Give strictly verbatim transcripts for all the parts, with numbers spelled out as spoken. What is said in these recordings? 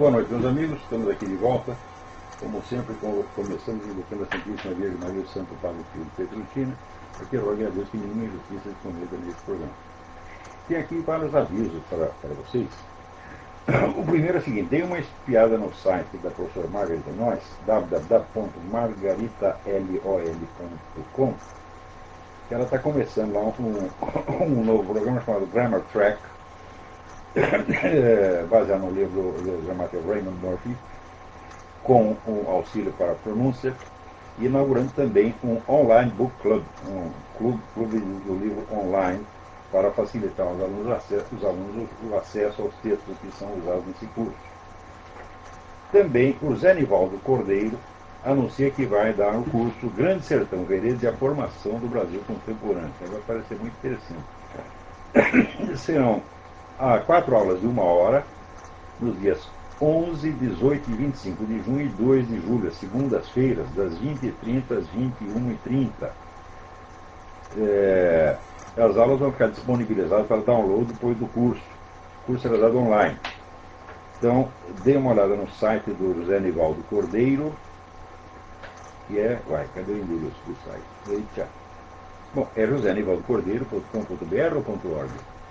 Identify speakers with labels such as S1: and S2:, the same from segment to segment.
S1: boa noite, meus amigos. Estamos aqui de volta. Como sempre, começamos invocando a Santíssima Virgem Maria, o Santo Padre Pio de Pietrelcina, porque rogue a Deus que nenhuma injustiça se cometa nesse programa. Tem aqui vários avisos para, para vocês. O primeiro é o seguinte: dei uma espiada no site da professora Margarita Noyes, w w w ponto margarita lol ponto com, que ela está começando lá um, um novo programa chamado Grammar Track, baseado no livro do gramático Raymond Murphy, com um auxílio para a pronúncia, e inaugurando também um online book club, um clube, clube do livro online, para facilitar aos alunos, os alunos o acesso aos textos que são usados nesse curso. Também o Zé Nivaldo Cordeiro anuncia que vai dar o curso Grande Sertão Veredas e a Formação do Brasil Contemporâneo, que vai parecer muito interessante. Serão ah, quatro aulas de uma hora, nos dias onze, dezoito e vinte e cinco de junho e dois de julho, segundas-feiras, das vinte e trinta às vinte e uma e trinta. É, as aulas vão ficar disponibilizadas para download depois do curso. O curso será dado online. Então, dê uma olhada no site do José Nivaldo Cordeiro, que é... Vai, cadê o endereço do site? Eita. Bom, é josé nivaldo cordeiro ponto com ponto b r ou .org?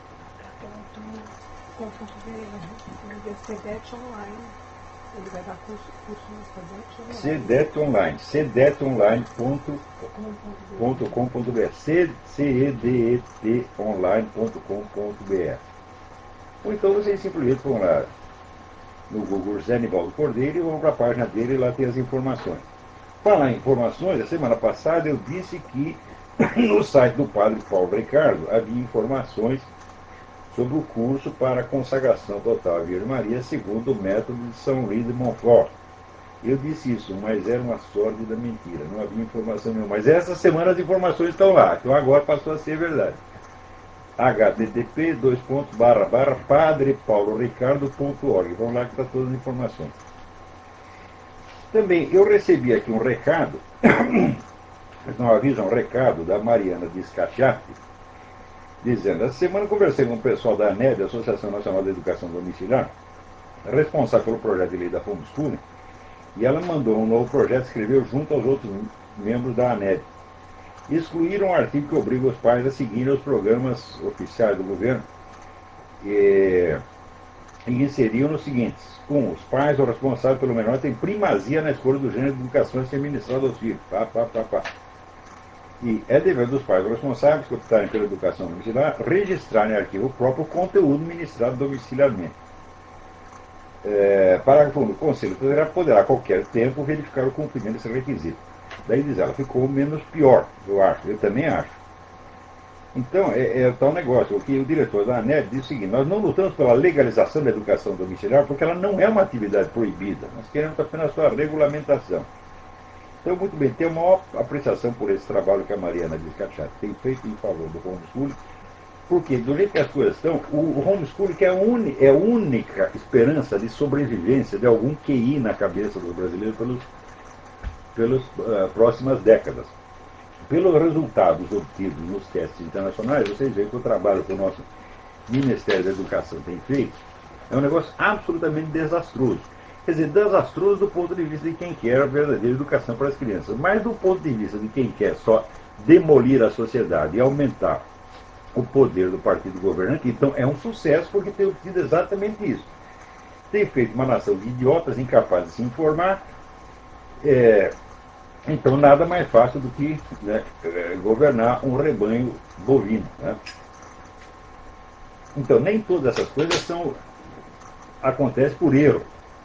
S2: CEDET Online. Ele vai dar curso, curso no
S1: CEDET Online. CEDET Online ponto com ponto b r. C E D E T online ponto com ponto b r. Ou então vocês simplesmente vão lá no Google Zé Nivaldo Cordeiro e vão para a página dele e lá tem as informações. Falar em informações, a semana passada eu disse que no site do Padre Paulo Ricardo havia informações sobre o curso para consagração total à Virgem Maria, segundo o método de São Luís de Montfort. Eu disse isso, mas era uma sórdida mentira, não havia informação nenhuma. Mas essa semana as informações estão lá, então agora passou a ser verdade. h t t p dois pontos barra barra padre paulo ricardo ponto org. Vamos lá que está todas as informações. Também eu recebi aqui um recado, não avisa, um recado da Mariana Descachate, dizendo: essa semana conversei com o pessoal da ANED, Associação Nacional de Educação Domiciliar, responsável pelo projeto de lei da homeschooling, e ela mandou um novo projeto, escreveu junto aos outros membros da ANED. Excluíram um artigo que obriga os pais a seguirem os programas oficiais do governo e, e inseriam nos seguintes: um, os pais ou responsáveis pelo menor têm primazia na escolha do gênero de educação a ser ministrado aos filhos. Pá, pá, pá, pá. E é dever dos pais responsáveis que optarem pela educação domiciliar registrarem em arquivo próprio o conteúdo ministrado domiciliarmente. É, parágrafo um. O Conselho poderá, poderá a qualquer tempo verificar o cumprimento desse requisito. Daí diz ela, ficou menos pior, eu acho, eu também acho. Então, é, é tal negócio, o que o diretor da ANED diz o seguinte: nós não lutamos pela legalização da educação domiciliar porque ela não é uma atividade proibida, nós queremos apenas sua regulamentação. Então, muito bem, tenho a maior apreciação por esse trabalho que a Mariana Descachate tem feito em favor do homeschooling, porque, do jeito que as coisas estão, o, o homeschooling que é a, uni, é a única esperança de sobrevivência de algum Q I na cabeça dos brasileiros pelos, pelas uh, próximas décadas. Pelos resultados obtidos nos testes internacionais, vocês veem que o trabalho que o nosso Ministério da Educação tem feito é um negócio absolutamente desastroso. Quer dizer, desastroso do ponto de vista de quem quer a verdadeira educação para as crianças, mas do ponto de vista de quem quer só demolir a sociedade e aumentar o poder do partido governante, então é um sucesso porque tem obtido exatamente isso. Tem feito uma nação de idiotas incapazes de se informar, é, então nada mais fácil do que, né, governar um rebanho bovino. Né? Então nem todas essas coisas são, acontecem por erro.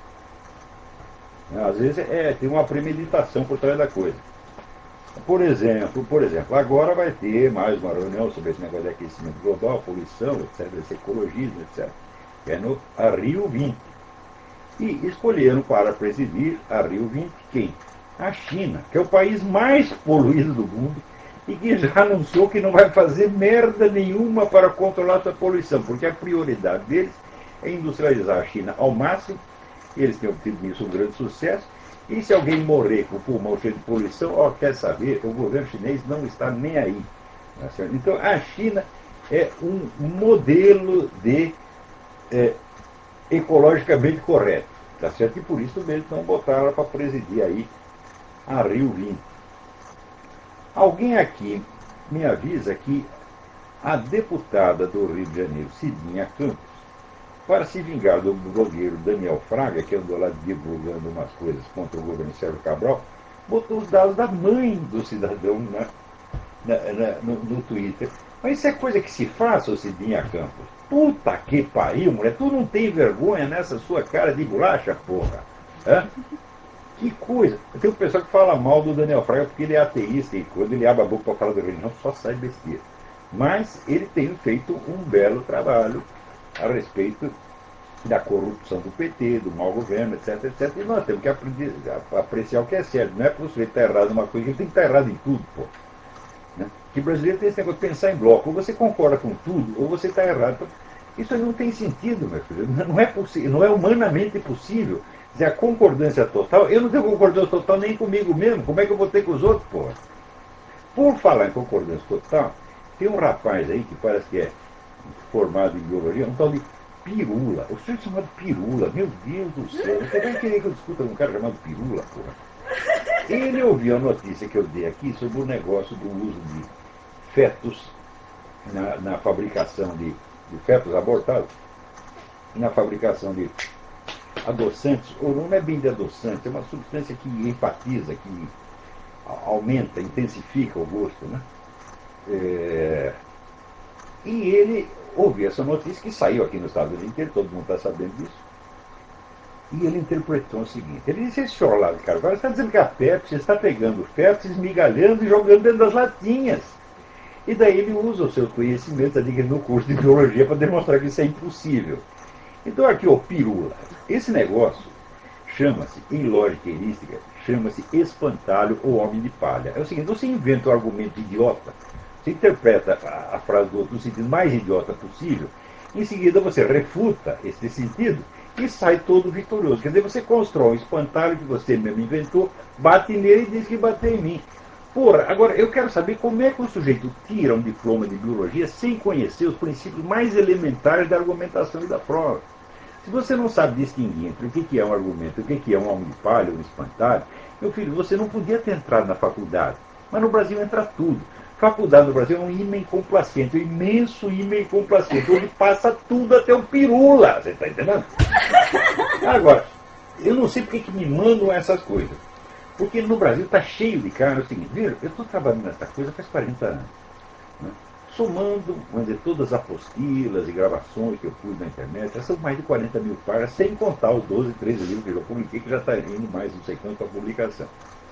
S1: Às vezes é, tem uma premeditação por trás da coisa. Por exemplo, por exemplo, agora vai ter mais uma reunião sobre esse negócio de aquecimento global, poluição, etcétera, esse ecologismo, etcétera. Que é no a Rio vinte. E escolheram para presidir a Rio vinte quem? A China, que é o país mais poluído do mundo e que já anunciou que não vai fazer merda nenhuma para controlar essa poluição, porque a prioridade deles é industrializar a China ao máximo. Eles têm obtido nisso um grande sucesso. E se alguém morrer com o pulmão cheio de poluição, ó, quer saber, o governo chinês não está nem aí. Então a China é um modelo de é, ecologicamente correto. Tá certo? E por isso mesmo não botaram ela para presidir aí a Rio vinte. Alguém aqui me avisa que a deputada do Rio de Janeiro, Cidinha Campos, para se vingar do blogueiro Daniel Fraga, que andou lá divulgando umas coisas contra o governo Sérgio Cabral, botou os dados da mãe do cidadão na, na, na, no, no Twitter. Mas isso é coisa que se faz, ô Cidinha Campos. Puta que pariu, mulher. Tu não tem vergonha nessa sua cara de bolacha, porra? Hã? Que coisa. Tem um pessoal que fala mal do Daniel Fraga porque ele é ateísta e quando ele abre a boca para falar da religião só sai besteira. Mas ele tem feito um belo trabalho a respeito da corrupção do P T, do mau governo, etc, etc. E nós temos que aprender, apreciar o que é certo. Não é para o sujeito estar errado em uma coisa, ele tem que estar errado em tudo, pô. Né? Que brasileiro tem esse negócio de pensar em bloco. Ou você concorda com tudo, ou você está errado. Isso não tem sentido, meu filho. Não é, possível, não é humanamente possível. Dizer, a concordância total, eu não tenho concordância total nem comigo mesmo. Como é que eu vou ter com os outros, pô? Por falar em concordância total, tem um rapaz aí que parece que é formado em biologia, um tal de Pirula. O senhor é chamado Pirula, meu Deus do céu. Você vai querer que eu discuta com um cara chamado Pirula, porra? Ele ouviu a notícia que eu dei aqui sobre o negócio do uso de fetos na, na fabricação de, de fetos abortados, na fabricação de adoçantes, ou não é bem de adoçante, é uma substância que enfatiza, que aumenta, intensifica o gosto, né? É... E ele ouviu essa notícia que saiu aqui nos Estados Unidos inteiro, todo mundo está sabendo disso. E ele interpretou o seguinte: ele disse, esse senhor lá de Carvalho está dizendo que a Pepsi está pegando fetos, esmigalhando e jogando dentro das latinhas. E daí ele usa o seu conhecimento adquirido no curso de biologia para demonstrar que isso é impossível. Então aqui, ó, pirula. Esse negócio chama-se, em lógica erística, chama-se espantalho ou homem de palha. É o seguinte, você inventa um argumento idiota, você interpreta a, a frase do outro no sentido mais idiota possível, em seguida você refuta esse sentido e sai todo vitorioso. Quer dizer, você constrói um espantalho que você mesmo inventou, bate nele e diz que bateu em mim. Porra, agora eu quero saber como é que um sujeito tira um diploma de biologia sem conhecer os princípios mais elementares da argumentação e da prova. Se você não sabe distinguir entre o que é um argumento, o que é um homem de palha, um espantalho, meu filho, você não podia ter entrado na faculdade. Mas no Brasil entra tudo. Faculdade no Brasil é um imã complacente, um imenso imã complacente, onde passa tudo até o pirula. Você está entendendo? Agora, eu não sei porque que me mandam essas coisas. Porque no Brasil está cheio de cara. É o seguinte, viu? Eu estou trabalhando nessa coisa faz quarenta anos. Né? Somando, vamos dizer, todas as apostilas e gravações que eu pus na internet, já são mais de quarenta mil páginas, sem contar os doze, treze livros que eu já publiquei, que já está indo mais não sei quanto para publicação.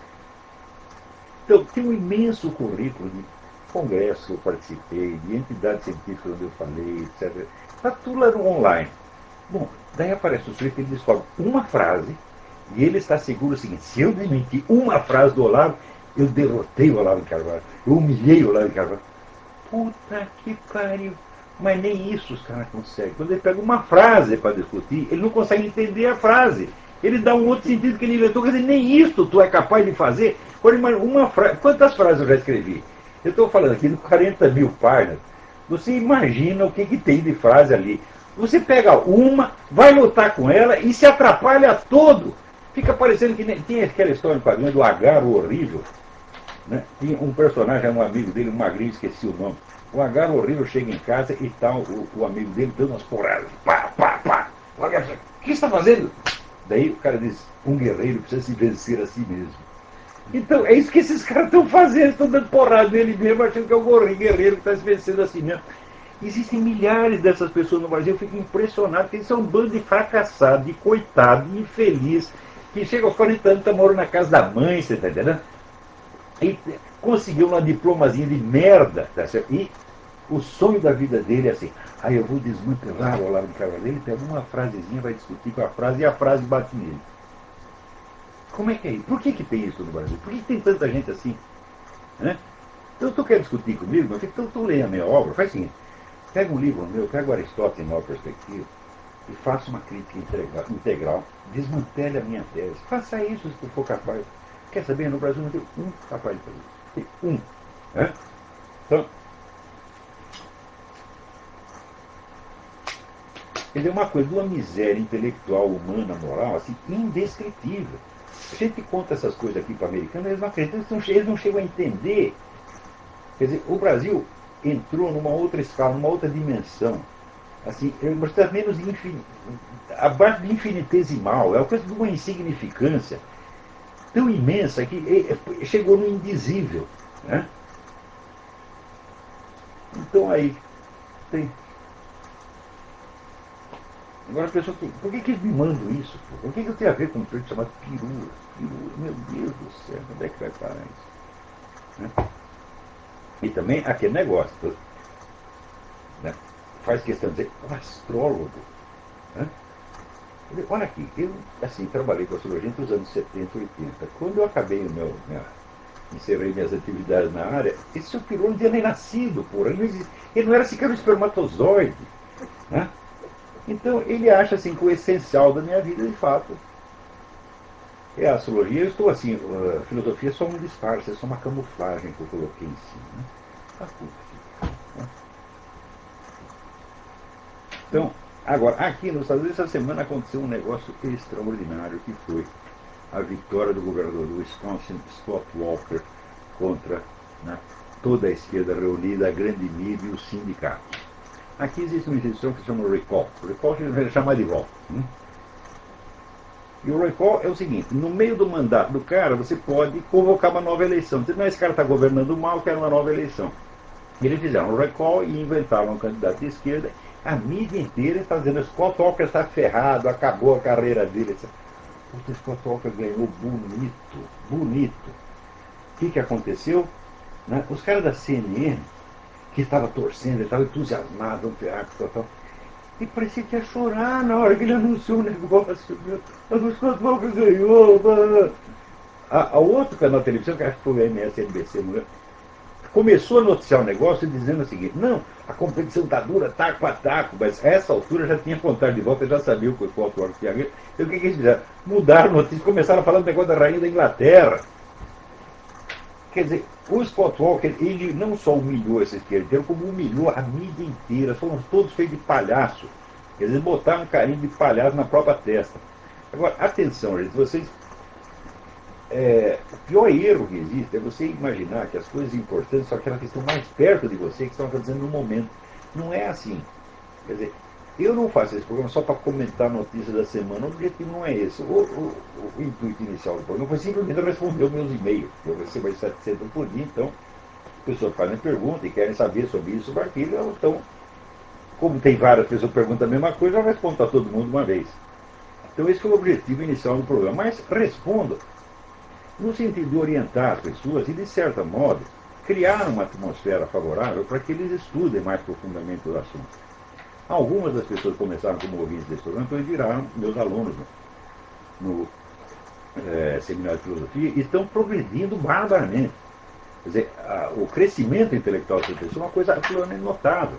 S1: Então, tem um imenso currículo de congressos que eu participei, de entidades científicas onde eu falei, etcétera. Está tudo lá no online. Bom, daí aparece o sujeito e ele descobre uma frase, e ele está seguro o seguinte: se eu desmentir uma frase do Olavo, eu derrotei o Olavo de Carvalho, eu humilhei o Olavo de Carvalho. Puta que pariu. Mas nem isso os caras conseguem. Quando ele pega uma frase para discutir, ele não consegue entender a frase. Ele dá um outro sentido que ele inventou. Quer dizer, nem isso tu é capaz de fazer. Uma frase, quantas frases eu já escrevi? Eu estou falando aqui de quarenta mil páginas. Você imagina o que, que tem de frase ali. Você pega uma, vai lutar com ela e se atrapalha todo. Fica parecendo que nem, tem aquela história no quadrinho do Agaro horrível. Né? Tinha um personagem, um amigo dele, um magrinho, esqueci o nome. O Agaro horrível chega em casa e tá o, o amigo dele dando umas porradas. Pá, pá, pá. O que você está fazendo? Daí o cara diz, um guerreiro precisa se vencer a si mesmo. Então, é isso que esses caras estão fazendo, estão dando porrada nele mesmo, achando que é o guerreiro que está se vencendo a si mesmo. Existem milhares dessas pessoas no Brasil, eu fico impressionado, porque eles são um bando de fracassado, de coitado, de infeliz, que chega aos quarenta anos, está morando na casa da mãe, você está entendendo? E conseguiu uma diplomazinha de merda, tá certo? E o sonho da vida dele é assim, aí ah, eu vou desmantelar o Olavo de Carvalho, ele pega uma frasezinha, vai discutir com a frase e a frase bate nele. Como é que é isso? Por que, que tem isso no Brasil? Por que, que tem tanta gente assim? Né? Então tu quer discutir comigo, meu filho? Então tu leia a minha obra, faz o seguinte, pega um livro meu, pega o Aristóteles em Nova Perspectiva e faça uma crítica integral, desmantele a minha tese. Faça isso se tu for capaz. Quer saber? No Brasil não tem um capaz de fazer isso. Tem um. Né? Então, Quer dizer, uma coisa de uma miséria intelectual, humana, moral, assim, indescritível. A gente conta essas coisas aqui para americanos, eles não acreditam, eles não, eles não chegam a entender. Quer dizer, o Brasil entrou numa outra escala, numa outra dimensão. Assim, mas está menos infin... abaixo de infinitesimal, é uma coisa de uma insignificância tão imensa que chegou no indizível. Né? Então aí tem. Agora a pessoa tem. Por que, que eles me mandam isso? Pô? Por que, que eu tenho a ver com um trecho chamado pirula? Pirula, meu Deus do céu, onde é que vai parar isso? Né? E também aquele negócio, né? Faz questão de dizer, um astrólogo. Né? Olha aqui, eu assim, trabalhei com astrologia entre os anos setenta e oitenta. Quando eu acabei o meu, minha, encerrei minhas atividades na área, esse seu pirou não tinha nem nascido, porra. Ele não, ele não era sequer um espermatozoide. Né? Então ele acha assim que o essencial da minha vida, de fato, é a astrologia. Eu estou assim, a filosofia é só um disfarce, é só uma camuflagem que eu coloquei em cima. Né? Ah, puta que... né? Então, agora, aqui nos Estados Unidos, essa semana aconteceu um negócio extraordinário, que foi a vitória do governador do Wisconsin, Scott Walker, contra, né, toda a esquerda reunida, a grande mídia e os sindicatos. Aqui existe uma instituição que se chama recall. Recall é chamar de volta. Né? E o recall é o seguinte: no meio do mandato do cara, você pode convocar uma nova eleição. Você, não, esse cara está governando mal, quer uma nova eleição. Eles fizeram um recall e inventaram um candidato de esquerda. A mídia inteira está dizendo que Scott Walker está ferrado, acabou a carreira dele. O Scott Walker ganhou bonito, bonito. O que, que aconteceu? Né? Os caras da C N N, que estavam torcendo, estavam entusiasmados, tal, e parecia que ia chorar na hora que ele anunciou o negócio. O Scott Walker ganhou. A, a outro canal de televisão, que acho que foi o M S N B C, não é? Começou a noticiar o negócio dizendo o seguinte: não, a competição está dura, taco a taco, mas a essa altura já tinha contado de volta, já sabia o que o Scott Walker tinha ganho. Então o que, que eles fizeram? Mudaram a notícia, começaram a falar do negócio da rainha da Inglaterra. Quer dizer, o Scott Walker, ele não só humilhou esse esquerdeiro, como humilhou a mídia inteira. Foram todos feitos de palhaço. Eles botaram um carinho de palhaço na própria testa. Agora, atenção, gente, vocês. É, o pior erro que existe é você imaginar que as coisas importantes são aquelas que estão mais perto de você, que estão acontecendo no momento. Não é assim. Quer dizer, eu não faço esse programa só para comentar notícias da semana. O objetivo não é esse. O, o, o intuito inicial do programa foi simplesmente responder os meus e-mails. Eu recebo setecentos por dia, então as pessoas fazem perguntas e querem saber sobre isso, sobre aquilo. Então, como tem várias pessoas que perguntam a mesma coisa, eu respondo para todo mundo uma vez. Então esse foi o objetivo inicial do programa. Mas respondo no sentido de orientar as pessoas e, de certo modo, criar uma atmosfera favorável para que eles estudem mais profundamente o assunto. Algumas das pessoas que começaram como ouvintes desse programa, depois viraram meus alunos no, no é, seminário de filosofia e estão progredindo barbaramente. Quer dizer, a, o crescimento intelectual dessa pessoa é uma coisa absolutamente notável.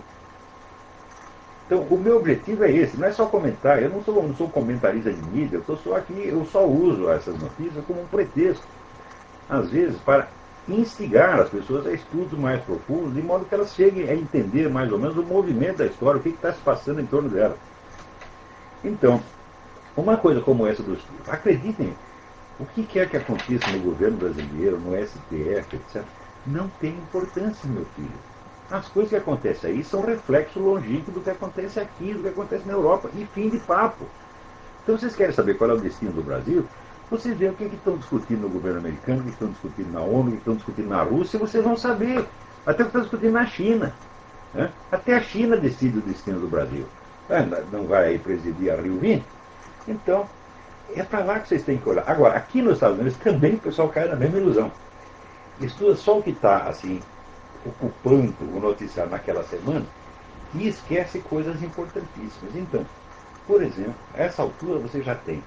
S1: Então, o meu objetivo é esse, não é só comentar. Eu não sou, não sou comentarista de mídia, eu sou aqui, eu só uso essas notícias como um pretexto, às vezes, para instigar as pessoas a estudos mais profundos, de modo que elas cheguem a entender mais ou menos o movimento da história, o que está se passando em torno dela. Então, uma coisa como essa dos. Acreditem, o que quer que aconteça no governo brasileiro, no S T F, etcétera, não tem importância, meu filho. As coisas que acontecem aí são reflexo longínquo do que acontece aqui, do que acontece na Europa, e fim de papo. Então, vocês querem saber qual é o destino do Brasil? Vocês veem o que, que estão discutindo no governo americano, o que estão discutindo na ONU, o que estão discutindo na Rússia, vocês vão saber. Até o que estão discutindo na China. Né? Até a China decide o destino do Brasil. Não vai aí presidir a Rio vinte? Então, é para lá que vocês têm que olhar. Agora, aqui nos Estados Unidos também o pessoal cai na mesma ilusão. Estuda só o que está, assim, ocupando o noticiário naquela semana e esquece coisas importantíssimas. Então, por exemplo, a essa altura você já tem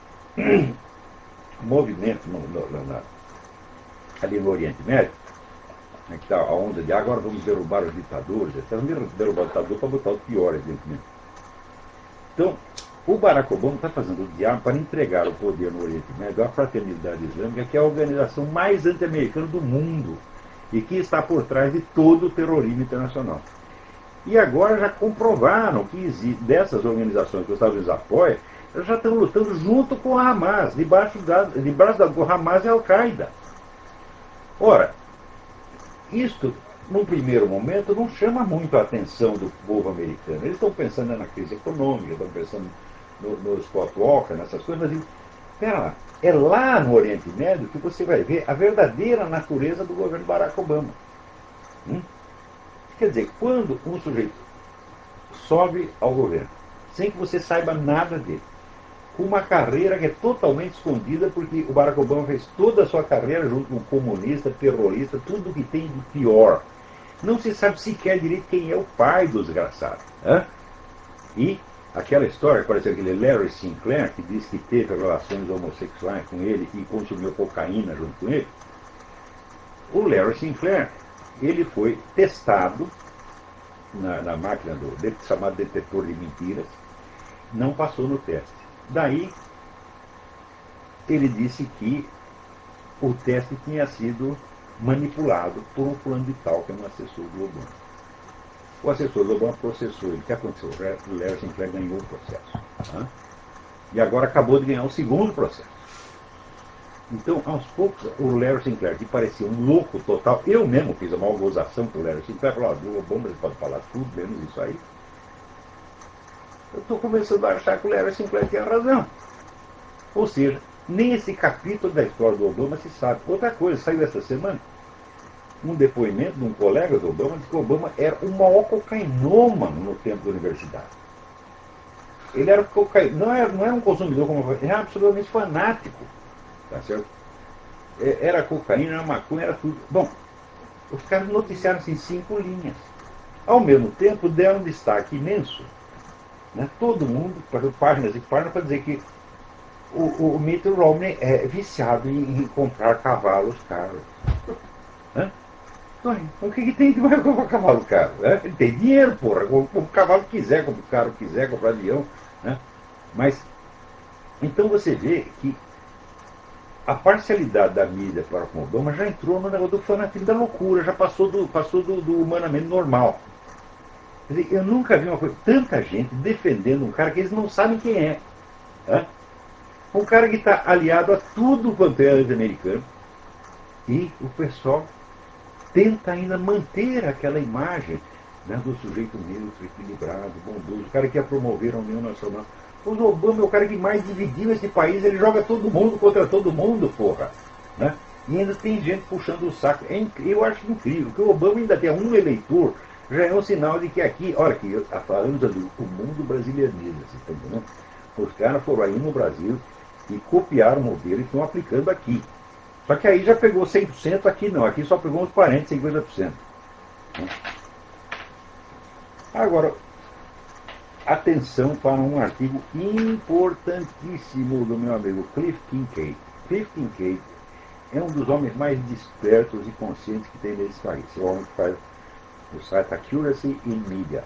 S1: movimento no, no, na, ali no Oriente Médio, né, que está a onda de agora vamos derrubar os ditadores, etcétera. Vamos derrubar o ditador para botar os piores, evidentemente. Então, o Barack Obama está fazendo o diabo para entregar o poder no Oriente Médio à Fraternidade Islâmica, que é a organização mais anti-americana do mundo e que está por trás de todo o terrorismo internacional. E agora já comprovaram que existe, dessas organizações que os Estados Unidos apoiam, elas já estão lutando junto com a Hamas, debaixo da, debaixo da o Hamas é a Al-Qaeda. Ora, isto, num primeiro momento, não chama muito a atenção do povo americano. Eles estão pensando na crise econômica, estão pensando no, no Scott Walker, nessas coisas, mas, espera lá, é lá no Oriente Médio que você vai ver a verdadeira natureza do governo Barack Obama. Hum? Quer dizer, quando um sujeito sobe ao governo, sem que você saiba nada dele, com uma carreira que é totalmente escondida, porque o Barack Obama fez toda a sua carreira junto com um comunista, terrorista, tudo que tem de pior. Não se sabe sequer direito quem é o pai do desgraçado. Né? E aquela história, parece aquele Larry Sinclair, que diz que teve relações homossexuais com ele e consumiu cocaína junto com ele. O Larry Sinclair, ele foi testado na, na máquina do chamado detetor de mentiras, não passou no teste. Daí, ele disse que o teste tinha sido manipulado por um fulano de tal, que é um assessor do Obama. O assessor do Obama processou ele. O que aconteceu? O Larry Sinclair ganhou o processo. Tá? E agora acabou de ganhar o segundo processo. Então, aos poucos, o Larry Sinclair, que parecia um louco total, eu mesmo fiz uma gozação com o Larry Sinclair, falou, o Obama pode falar tudo, menos isso aí. Eu estou começando a achar que o Larry Sinclair tinha razão. Ou seja, nem esse capítulo da história do Obama se sabe. Outra coisa, saiu essa semana um depoimento de um colega do Obama, de que o Obama era o maior cocainômano no tempo da universidade. Ele era cocain... não, era, não era um consumidor como eu, ele era absolutamente fanático. Tá certo? Era cocaína, era maconha, era tudo. Bom, os caras noticiaram assim, cinco linhas. Ao mesmo tempo, deram um destaque imenso. Né? Todo mundo, páginas e páginas, para dizer que o, o Mitt Romney é viciado em, em comprar cavalos caros. Né? O que, que tem de mais comprar cavalo caro? Né? Ele tem dinheiro, porra. Compra o cavalo que quiser, compra o carro que quiser, compra avião. Né? Mas, então você vê que a parcialidade da mídia para com o Obama já entrou no negócio do fanatismo da loucura, já passou do, passou do, do humanamente normal. Quer dizer, eu nunca vi uma coisa, tanta gente defendendo um cara que eles não sabem quem é. Né? Um cara que está aliado a tudo quanto é americano. E o pessoal tenta ainda manter aquela imagem, né, do sujeito neutro, equilibrado, bondoso, o cara que ia promover a União Nacional. O Obama é o cara que mais dividiu esse país, ele joga todo mundo contra todo mundo, porra. Né? E ainda tem gente puxando o saco. É incrível, eu acho incrível, que o Obama ainda tem um eleitor, já é um sinal de que aqui, olha aqui, falamos ali, o mundo brasileiriza, tá entendendo? Os caras foram aí no Brasil e copiaram o modelo e estão aplicando aqui. Só que aí já pegou cem por cento, aqui não, aqui só pegou uns quarenta, cinquenta por cento. Agora, atenção para um artigo importantíssimo do meu amigo Cliff Kincaid. Cliff Kincaid é um dos homens mais despertos e conscientes que tem nesse país. É o homem que faz o site Accuracy in Media,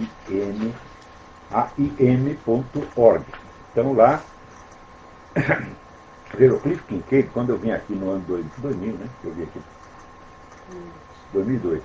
S1: A I M ponto org. Então lá, ver o Cliff Kincaid, quando eu vim aqui no ano dois mil, né? Eu vim aqui dois mil e dois.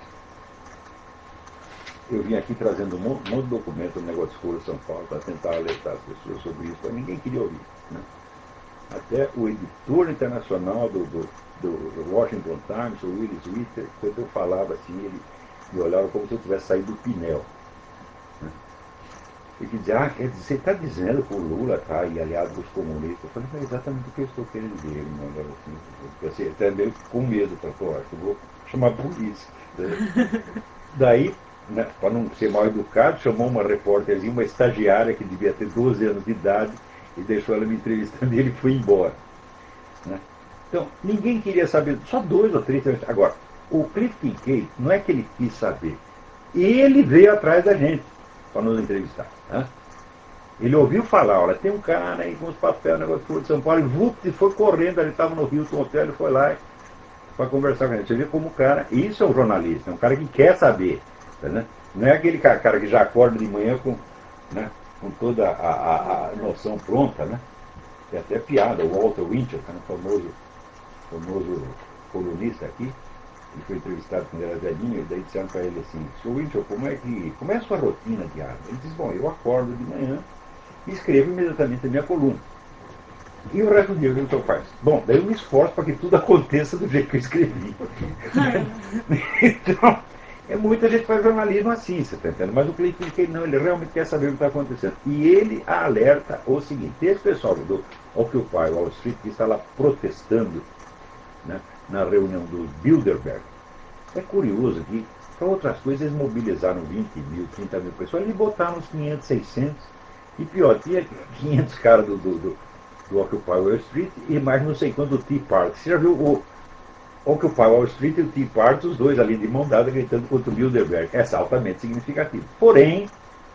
S1: Eu vim aqui trazendo um monte de documento no negócio de escola de São Paulo para tentar alertar as pessoas sobre isso, mas ninguém queria ouvir. Né? Até o editor internacional do, do, do Washington Times, o Willis Witter, quando eu falava assim, ele me olhava como se eu tivesse saído do Pinel. Né? Ele dizia, ah, quer dizer, você está dizendo que o Lula está aí aliado dos comunistas? Eu falei, é exatamente o que eu estou querendo dizer. Ele me olhava assim, eu assim, até meio com medo, falei, pô, acho que eu vou chamar a polícia. Daí, né, para não ser mal educado, chamou uma repórterzinha, uma estagiária que devia ter doze anos de idade, e deixou ela me entrevistando e ele foi embora. Né? Então, ninguém queria saber, só dois ou três. Agora, o Cliff Kincaid, não é que ele quis saber, ele veio atrás da gente para nos entrevistar. Né? Ele ouviu falar, olha, tem um cara aí com os papéis, negócio de São Paulo, e vup, e foi correndo, ele estava no Hilton Hotel, ele foi lá para conversar com a gente. Você vê como o cara, isso é um jornalista, é um cara que quer saber. Né? Não é aquele cara que já acorda de manhã com, né, com toda a, a, a noção pronta, né? Tem até piada, o Walter Winchell, que é um famoso, famoso colunista aqui, Ele foi entrevistado quando era velhinho, e daí disseram para ele assim, senhor Winchell, como é, que, como é a sua rotina diária? Ele disse, bom, eu acordo de manhã e escrevo imediatamente a minha coluna. E o resto do dia o que o senhor faz? Bom, daí eu me esforço para que tudo aconteça do jeito que eu escrevi. Então, é muita gente faz jornalismo assim, você está entendendo? Mas o Cliff Kincaid não, ele realmente quer saber o que está acontecendo. E ele alerta o seguinte, esse pessoal do Occupy Wall Street que está lá protestando, né, na reunião do Bilderberg, é curioso que, para outras coisas, eles mobilizaram vinte mil, trinta mil pessoas, eles botaram uns quinhentos, seiscentos, e pior, tinha quinhentos caras do, do, do, do Occupy Wall Street e mais não sei quanto do Tea Party. Você já viu o Occupy Wall Street e o Tea Party, os dois ali de mão dada gritando contra o Bilderberg? É altamente significativo. Porém,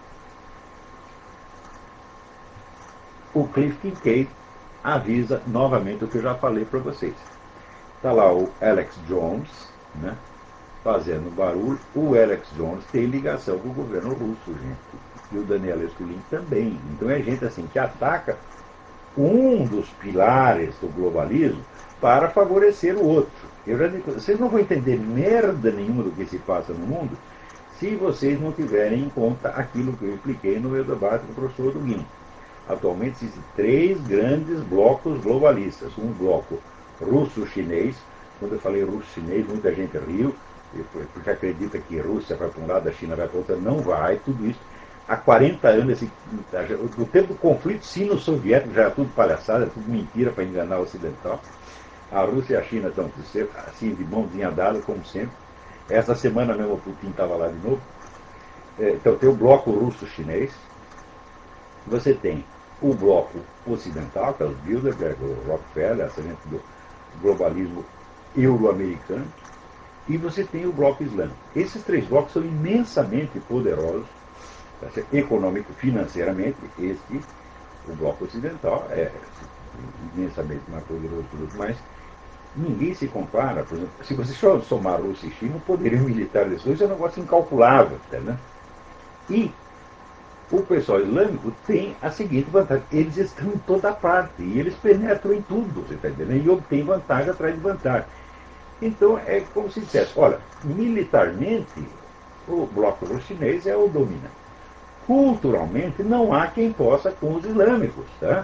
S1: o Cliff Kincaid avisa novamente o que eu já falei para vocês. Está lá o Alex Jones, né, fazendo barulho. O Alex Jones tem ligação com o governo russo, gente. E o Daniel Estulin também. Então é gente assim que ataca um dos pilares do globalismo para favorecer o outro. Eu já digo, vocês não vão entender merda nenhuma do que se passa no mundo se vocês não tiverem em conta aquilo que eu expliquei no meu debate com o professor Duguin. Atualmente existem três grandes blocos globalistas. Um bloco russo-chinês. Quando eu falei russo-chinês, muita gente riu, porque acredita que Rússia vai para um lado, a China vai para o outro. Não vai, tudo isso. Há quarenta anos, esse, do tempo do conflito sino-soviético, já era tudo palhaçada, tudo mentira para enganar o ocidental. A Rússia e a China estão assim, de mãozinha dada, como sempre. Essa semana mesmo o Putin estava lá de novo. Então tem o bloco russo-chinês. Você tem o bloco ocidental, que é os Bilderberg, o Rockefeller, essa gente do globalismo euro-americano, e você tem o bloco islâmico. Esses três blocos são imensamente poderosos, econômico, financeiramente. Este, o bloco ocidental, é imensamente mais poderoso que tudo, mas ninguém se compara. Por exemplo, se você só somar Rússia e China, o poderio militar desses dois é um negócio incalculável. Né? E o pessoal islâmico tem a seguinte vantagem: eles estão em toda parte e eles penetram em tudo, você está entendendo? E obtêm vantagem atrás de vantagem. Então é como se dissesse: olha, militarmente o bloco chinês é o dominante. Culturalmente não há quem possa com os islâmicos. Tá?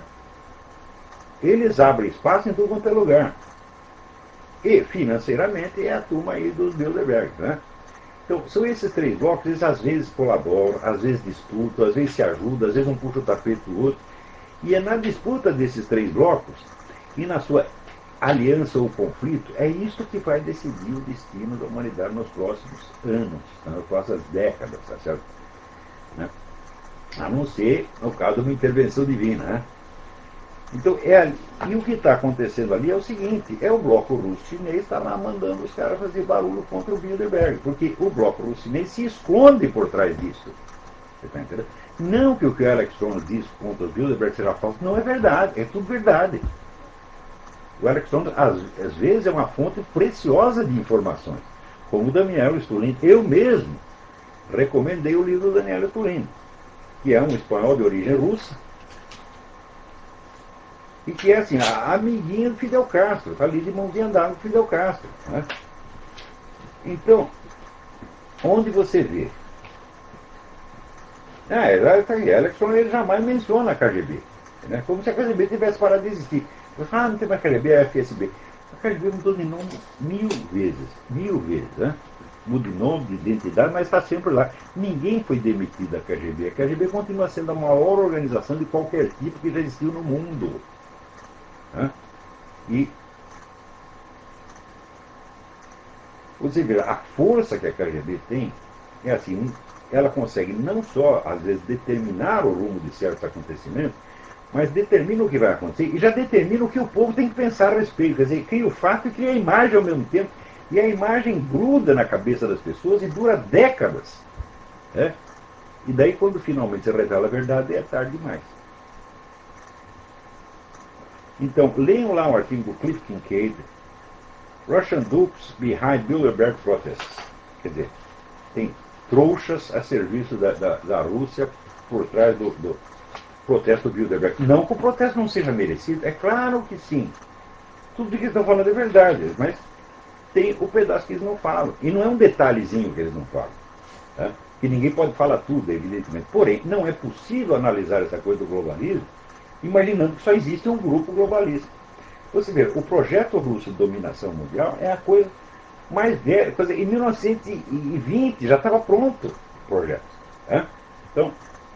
S1: Eles abrem espaço em tudo quanto é lugar. E financeiramente é a turma aí dos Bilderberg. Né? Então, são esses três blocos, eles às vezes colaboram, às vezes disputam, às vezes se ajudam, às vezes um puxa o tapete do outro. E é na disputa desses três blocos e na sua aliança ou conflito, é isso que vai decidir o destino da humanidade nos próximos anos, nas próximas décadas, tá certo? Né? A não ser, no caso, de uma intervenção divina. Né? Então, é ali. E o que está acontecendo ali é o seguinte: é o bloco russo-chinês está lá mandando os caras fazer barulho contra o Bilderberg, porque o bloco russo-chinês se esconde por trás disso. Você está entendendo? Não que o que o Alex Jones diz contra o Bilderberg seja falso, não é verdade, é tudo verdade. O Alex Jones, às, às vezes, é uma fonte preciosa de informações, como o Daniel Estulin. Eu mesmo recomendei o livro do Daniel Estulin, que é um espanhol de origem russa, e que é assim, a amiguinha do Fidel Castro, está ali de mãozinha dada com Fidel Castro. Né? Então, onde você vê? Ah, Alex Jones ele jamais menciona a K G B. Né? Como se a K G B tivesse parado de existir. Eu falo, ah, não tem mais K G B, é F S B. A K G B mudou de nome mil vezes, mil vezes. Né? Muda de nome, de identidade, mas está sempre lá. Ninguém foi demitido da K G B. A K G B continua sendo a maior organização de qualquer tipo que já existiu no mundo. Né? E você vê, a força que a K G B tem é assim, ela consegue não só, às vezes, determinar o rumo de certos acontecimentos, mas determina o que vai acontecer e já determina o que o povo tem que pensar a respeito. Quer dizer, cria o fato e cria a imagem ao mesmo tempo. E a imagem gruda na cabeça das pessoas e dura décadas. Né? E daí, quando finalmente se revela a verdade, é tarde demais. Então, leiam lá um artigo do Cliff Kincaid, Russian Dupes Behind Bilderberg Protests. Quer dizer, tem trouxas a serviço da, da, da Rússia por trás do, do protesto do Bilderberg. Não que o protesto não seja merecido, é claro que sim. Tudo que estão falando é verdade, mas tem o pedaço que eles não falam. E não é um detalhezinho que eles não falam. Tá? Que ninguém pode falar tudo, evidentemente. Porém, não é possível analisar essa coisa do globalismo imaginando que só existe um grupo globalista. Você vê, o projeto russo de dominação mundial é a coisa mais velha. Coisa, em mil novecentos e vinte já estava pronto o projeto. Tá? Então,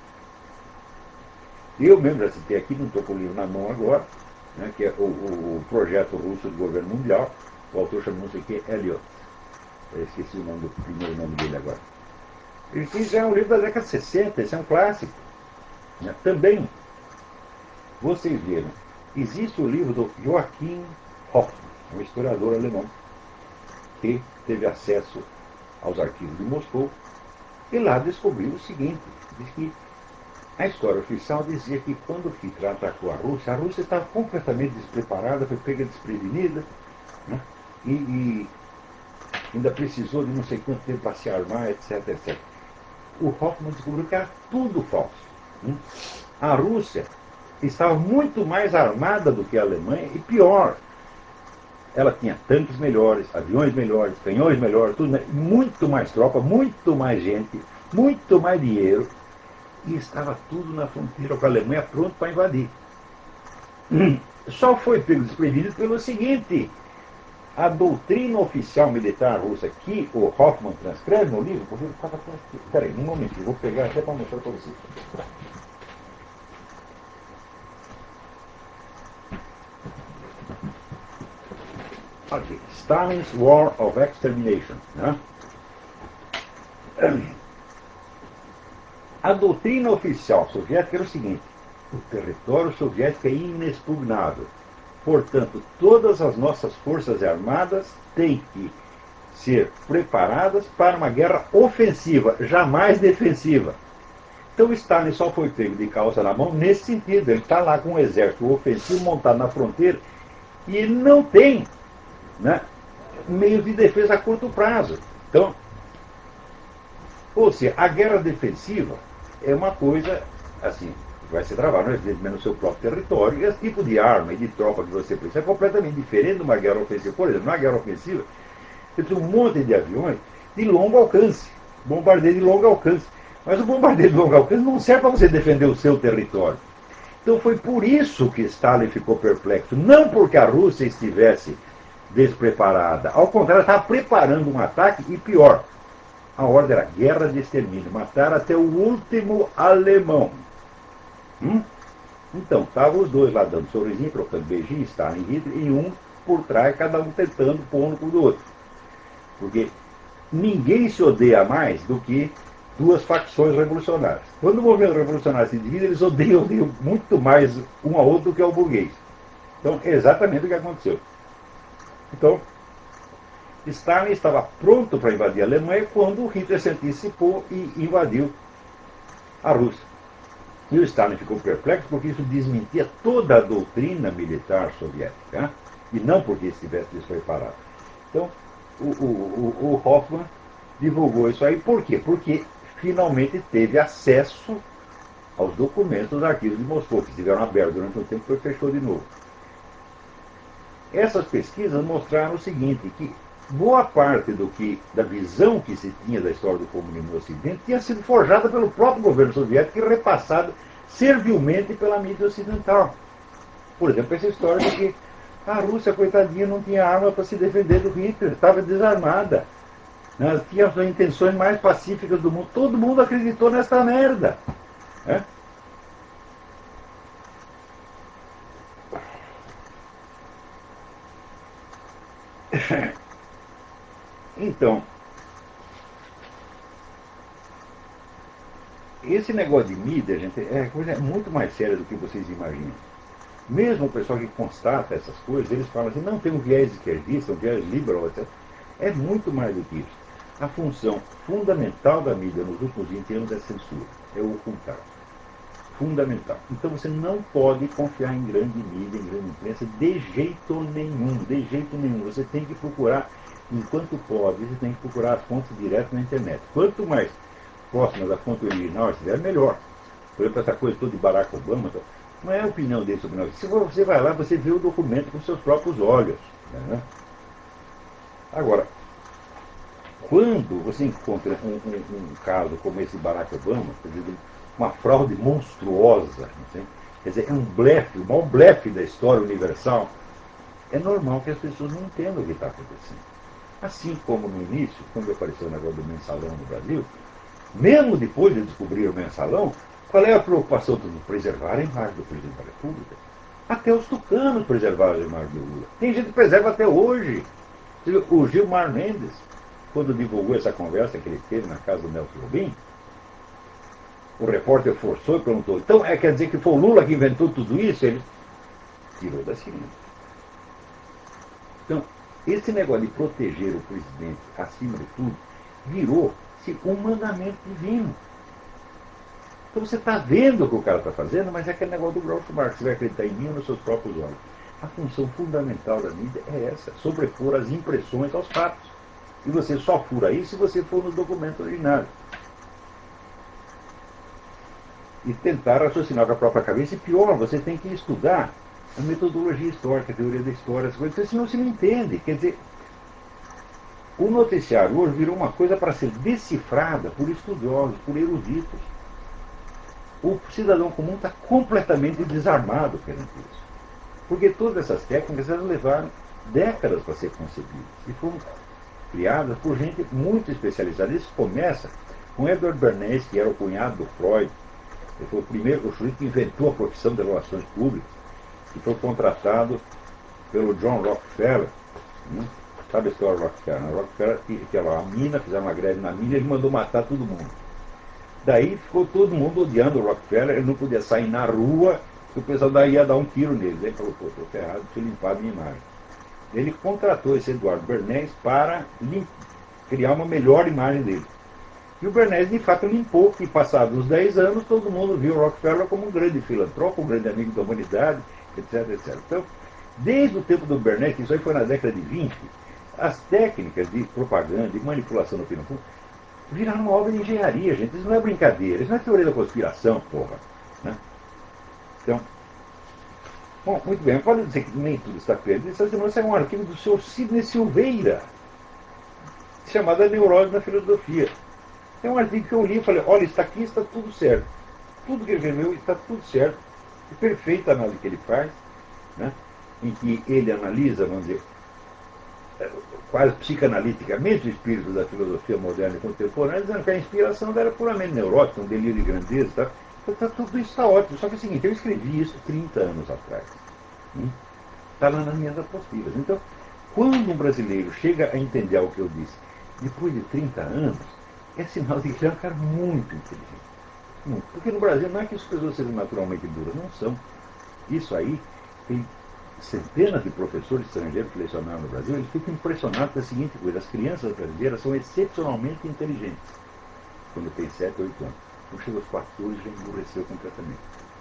S1: eu mesmo já citei aqui, não estou com o livro na mão agora, né, que é o, o, o projeto russo do governo mundial. O autor chama não sei o que, Eliot. Eu esqueci o nome do primeiro nome dele agora. Isso é um livro da década de sessenta, esse é um clássico. Né? Também, vocês viram, existe o livro do Joachim Hoffmann, um historiador alemão, que teve acesso aos arquivos de Moscou, e lá descobriu o seguinte, diz que a história oficial dizia que quando Hitler atacou a Rússia, a Rússia estava completamente despreparada, foi pega desprevenida, né? e, e ainda precisou de não sei quanto tempo para se armar, etc, etcétera. O Hoffmann descobriu que era tudo falso. Né? A Rússia estava muito mais armada do que a Alemanha, e pior, ela tinha tanques melhores, aviões melhores, canhões melhores, tudo, muito mais tropa, muito mais gente, muito mais dinheiro, e estava tudo na fronteira com a Alemanha pronto para invadir. Só foi pego desprevenido pelo seguinte: a doutrina oficial militar russa que o Hoffmann transcreve no livro, porque ele estava aqui. Peraí, um momentinho, vou pegar até para mostrar para vocês. Okay. Stalin's War of Extermination. Né? A doutrina oficial soviética era o seguinte: o território soviético é inexpugnável. Portanto, todas as nossas forças armadas têm que ser preparadas para uma guerra ofensiva, jamais defensiva. Então Stalin só foi pego de calça na mão nesse sentido. Ele está lá com um exército ofensivo montado na fronteira e ele não tem, né, meios de defesa a curto prazo. Então, ou seja, a guerra defensiva é uma coisa assim, vai ser travada, evidentemente, no seu próprio território, e esse tipo de arma e de tropa que você precisa é completamente diferente de uma guerra ofensiva. Por exemplo, na guerra ofensiva, você tem um monte de aviões de longo alcance, bombardeio de longo alcance. Mas o bombardeio de longo alcance não serve para você defender o seu território. Então foi por isso que Stalin ficou perplexo, não porque a Rússia estivesse despreparada. Ao contrário, estava preparando um ataque, e pior, a ordem era guerra de extermínio, matar até o último alemão. Hum? Então, estavam os dois lá dando sorrisinho, trocando beijinho, Stalin e Hitler, e um por trás, cada um tentando pôr um com o outro. Porque ninguém se odeia mais do que duas facções revolucionárias. Quando o movimento revolucionário se divide, eles odeiam, odeiam muito mais um ao outro do que ao burguês. Então, é exatamente o que aconteceu. Então, Stalin estava pronto para invadir a Alemanha quando Hitler se antecipou e invadiu a Rússia. E o Stalin ficou perplexo porque isso desmentia toda a doutrina militar soviética, né? E não porque estivesse despreparado. Então, o, o, o, o Hoffmann divulgou isso aí. Por quê? Porque finalmente teve acesso aos documentos dos arquivos de Moscou, que estiveram abertos durante um tempo e foi fechou de novo. Essas pesquisas mostraram o seguinte, que boa parte do que, da visão que se tinha da história do comunismo no Ocidente tinha sido forjada pelo próprio governo soviético e repassada servilmente pela mídia ocidental. Por exemplo, essa história de que a Rússia, coitadinha, não tinha arma para se defender do Hitler, estava desarmada. Né? Tinha as intenções mais pacíficas do mundo. Todo mundo acreditou nessa merda. Né? Então, esse negócio de mídia, gente, é coisa muito mais séria do que vocês imaginam. Mesmo o pessoal que constata essas coisas, eles falam assim, não tem um viés esquerdista, um viés liberal, etcétera. É muito mais do que isso. A função fundamental da mídia nos últimos vinte anos é a censura, é o ocultar. Fundamental. Então você não pode confiar em grande mídia, em grande imprensa, de jeito nenhum, de jeito nenhum. Você tem que procurar, enquanto pode, você tem que procurar as fontes diretas na internet. Quanto mais próximas da fonte original estiver, melhor. Por exemplo, essa coisa toda de Barack Obama, não é a opinião dele sobre nós. Se você vai lá, você vê o documento com seus próprios olhos. Né? Agora, quando você encontra um, um, um caso como esse Barack Obama, quer dizer, uma fraude monstruosa, assim, quer dizer, é um blefe, o maior blefe da história universal, é normal que as pessoas não entendam o que está acontecendo. Assim como no início, quando apareceu o negócio do mensalão no Brasil, mesmo depois de descobrir o mensalão, qual é a preocupação de preservar a imagem do presidente da República? Até os tucanos preservaram a imagem do Lula. Tem gente que preserva até hoje. O Gilmar Mendes, quando divulgou essa conversa que ele teve na casa do Nelson Jobim, o repórter forçou e perguntou: então é, quer dizer que foi o Lula que inventou tudo isso? Ele tirou da seringa. Então, esse negócio de proteger o presidente acima de tudo virou-se um mandamento divino. Então você está vendo o que o cara está fazendo, mas é aquele negócio do Groucho Marx, você vai acreditar em mim ou nos seus próprios olhos. A função fundamental da mídia é essa, sobrepor as impressões aos fatos. E você só fura isso se você for no documento originário. E tentar raciocinar com a própria cabeça, e pior, você tem que estudar a metodologia histórica, a teoria da história, as coisas, senão você não entende. Quer dizer, o noticiário hoje virou uma coisa para ser decifrada por estudiosos, por eruditos. O cidadão comum está completamente desarmado perante isso. Porque todas essas técnicas elas levaram décadas para ser concebidas e foram criadas por gente muito especializada. Isso começa com Edward Bernays, que era o cunhado do Freud. Ele foi o primeiro o sujeito que inventou a profissão de relações públicas, que foi contratado pelo John Rockefeller. Né? Sabe a história do Rockefeller? O Rockefeller, que, que era a mina, fizeram uma greve na mina, ele mandou matar todo mundo. Daí ficou todo mundo odiando o Rockefeller, ele não podia sair na rua, o pessoal daí ia dar um tiro nele. Ele falou: pô, estou ferrado, deixa eu limpar a minha imagem. Ele contratou esse Eduardo Bernays para criar uma melhor imagem dele. E o Bernays, de fato, limpou, e passados uns dez anos, todo mundo viu o Rockefeller como um grande filantropo, um grande amigo da humanidade, etc, etcétera. Então, desde o tempo do Bernays, que isso aí foi na década de vinte, as técnicas de propaganda, de manipulação da opinião pública, viraram uma obra de engenharia, gente. Isso não é brincadeira, isso não é teoria da conspiração, porra. Né? Então, bom, muito bem, pode dizer que nem tudo está perdido. Essa semana saiu um artigo do senhor Sidney Silveira, chamado A Neurose na Filosofia. É um artigo que eu li e falei: olha, está aqui, está tudo certo. Tudo que ele escreveu está tudo certo. É perfeita a análise que ele faz, né? Em que ele analisa, vamos dizer, quase psicanaliticamente o espírito da filosofia moderna e contemporânea, dizendo que a inspiração era puramente neurótica, um delírio de grandeza. Tá? Então, tudo isso está ótimo. Só que é o seguinte: eu escrevi isso trinta anos atrás. Está lá nas minhas apostilas. Então, quando um brasileiro chega a entender o que eu disse depois de trinta anos, é sinal de que ele é um cara muito inteligente. Muito. Porque no Brasil não é que as pessoas sejam naturalmente duras, não são. Isso aí, tem centenas de professores estrangeiros que lecionaram no Brasil, eles ficam impressionados com a seguinte coisa: as crianças brasileiras são excepcionalmente inteligentes quando tem sete, oito anos. Quando chega aos quatorze, já emburreceu completamente.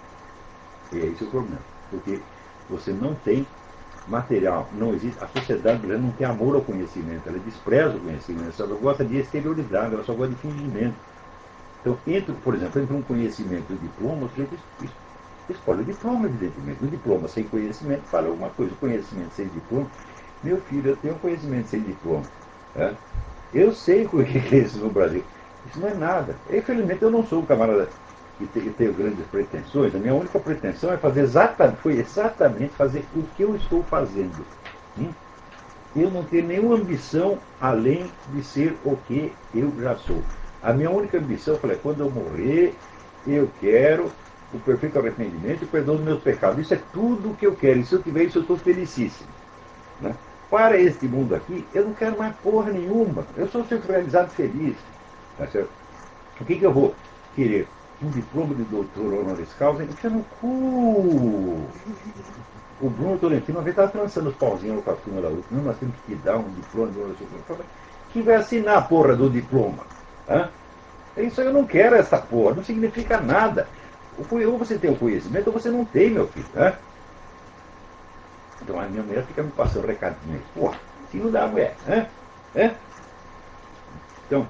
S1: E é esse o problema. Porque você não tem material, não existe. A sociedade brasileira não tem amor ao conhecimento, ela despreza o conhecimento, ela só gosta de exterioridade, ela só gosta de fingimento. Então, entre, por exemplo, entre um conhecimento e o diploma, o sujeito escolhe o diploma, evidentemente. O diploma sem conhecimento fala alguma coisa. O conhecimento sem diploma, meu filho, eu tenho conhecimento sem diploma. É? Eu sei o que é isso no Brasil. Isso não é nada. Infelizmente, eu não sou um camarada que tenho grandes pretensões. A minha única pretensão é fazer exatamente, foi exatamente fazer o que eu estou fazendo. Hum? Eu não tenho nenhuma ambição além de ser o que eu já sou. A minha única ambição, eu falei, quando eu morrer, eu quero o perfeito arrependimento e o perdão dos meus pecados. Isso é tudo o que eu quero. E se eu tiver isso, eu estou felicíssimo. Né? Para este mundo aqui, eu não quero mais porra nenhuma. Eu sou sempre realizado feliz. Tá certo? O que, que eu vou querer? Um diploma de doutor honoris causa? Enfia no cu! O Bruno Tolentino uma vez estava lançando os pauzinhos com a turma da outra. Não, nós temos que dar um diploma de honoris causa. Quem vai assinar a porra do diploma? Hã? Isso aí eu não quero essa porra. Não significa nada. Ou você tem o conhecimento ou você não tem, meu filho. Hã? Então a minha mulher fica me passando recadinho aí. Porra, se não dá, mulher. Hã? Hã? Então,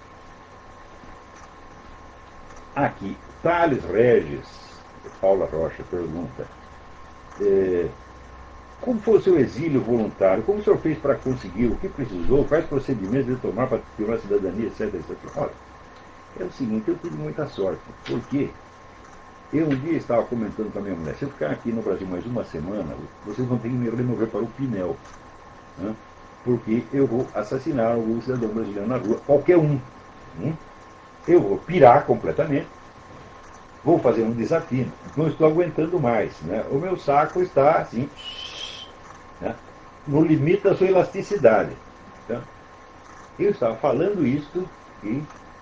S1: aqui, Thales Regis, Paula Rocha pergunta: é, como foi o seu exílio voluntário? Como o senhor fez para conseguir? O que precisou? Quais procedimentos de tomar para ter uma cidadania, etc, etcétera. Olha, é o seguinte, eu tive muita sorte, porque eu um dia estava comentando com a minha mulher, se eu ficar aqui no Brasil mais uma semana, vocês vão ter que me remover para o Pinel, né? Porque eu vou assassinar algum cidadão brasileiro na rua, qualquer um. Né? Eu vou pirar completamente, vou fazer um desafio, não estou aguentando mais. Né? O meu saco está assim, né? No limite da sua elasticidade. Então, eu estava falando isso e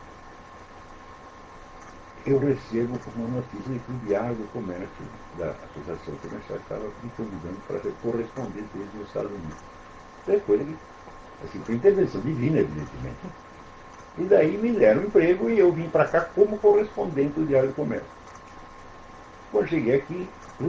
S1: eu recebo uma notícia que o Diário do Comércio da Associação Comercial estava me convidando para ser correspondente deles nos Estados Unidos. Depois, assim, foi intervenção divina, evidentemente. E daí me deram um emprego e eu vim para cá como correspondente do Diário do Comércio. Quando cheguei aqui,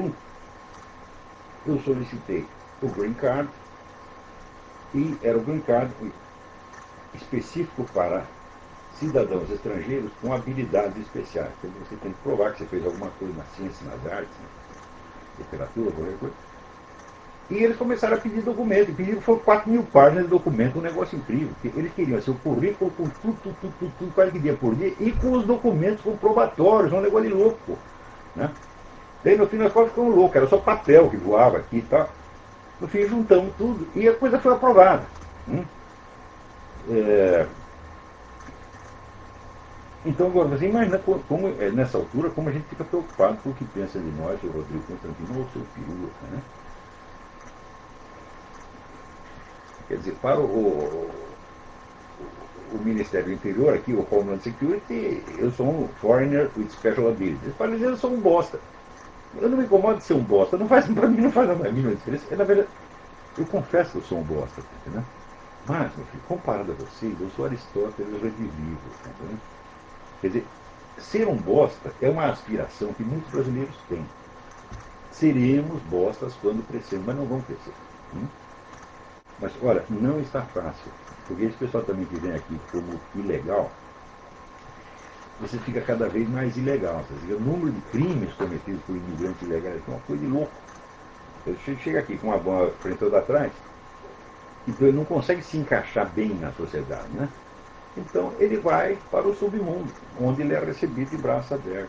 S1: eu solicitei o Green Card, e era o Green Card específico para cidadãos estrangeiros com habilidades especiais. Então você tem que provar que você fez alguma coisa na ciência, nas artes, na literatura, qualquer coisa. E eles começaram a pedir documento. E pediram, foram quatro mil páginas de documento, um negócio incrível. Porque eles queriam assim, o currículo com tudo, tudo, tudo, tudo, tudo, quase que dia por dia, e com os documentos comprobatórios, um negócio de louco. Né? Daí no fim nós quase ficamos loucos, era só papel que voava aqui e tal. No fim juntamos tudo e a coisa foi aprovada. Hum? É... Então agora você imagina como, como, nessa altura como a gente fica preocupado com o que pensa de nós, o Rodrigo Constantino ou o seu filho. Né? Quer dizer, para o, o, o Ministério do Interior, aqui, o Homeland Security, eu sou um foreigner with special abilities. Para eles eu sou um bosta. Eu não me incomodo de ser um bosta, não faz, para mim não faz a mínima diferença. É, na verdade, eu confesso que eu sou um bosta, né? Mas, meu filho, comparado a vocês, eu sou Aristóteles redivivo. Né? Quer dizer, ser um bosta é uma aspiração que muitos brasileiros têm. Seremos bostas quando crescermos, mas não vamos crescer. Hein? Mas, olha, não está fácil. Porque esse pessoal também que vem aqui como ilegal, você fica cada vez mais ilegal. Seja, o número de crimes cometidos por imigrantes ilegais é uma coisa de louco. Você chega aqui com uma bomba frente ou atrás, então ele não consegue se encaixar bem na sociedade. Né? Então ele vai para o submundo, onde ele é recebido de braços abertos.